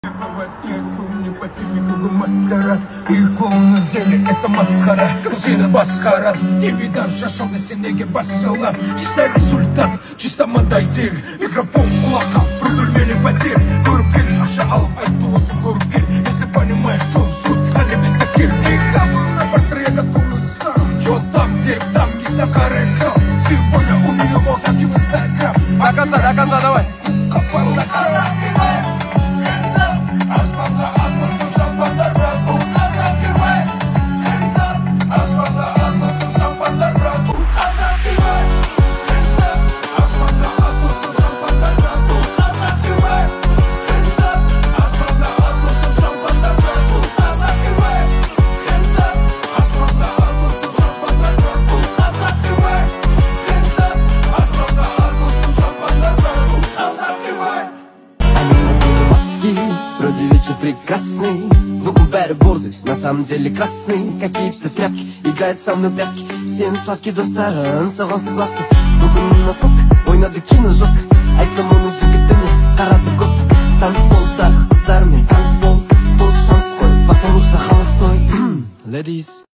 Шум не по теме, кругом маскарад. И клоуны в деле, это масхара. Кузина басхара, не видан шашал на синеге бассала. Чисто результат, чисто мандайдер. Микрофон кулака, прибыльмели потерь. Көріпкел, аша алып айтуысың көріпкел. Если понимаешь, шум суть, а не без таких. И хавыл на портрета тулусан. Чё там, где там, не на каресал. Сегодня у меня мозги в инстаграм. До конца, давай. Копал на вроде вечер прекрасный, вокруг бэры борзый, на самом деле красный. Какие-то тряпки играют со мной прятки. Сен сладкий достаран, соған согласен. Бүгін насоска, ойнады кино жестко. Айтсам оны жігітіне қарады көз. Танысболдағы қыздармен таныс бол. Бұл шанс қой, потому что холостой. Ladies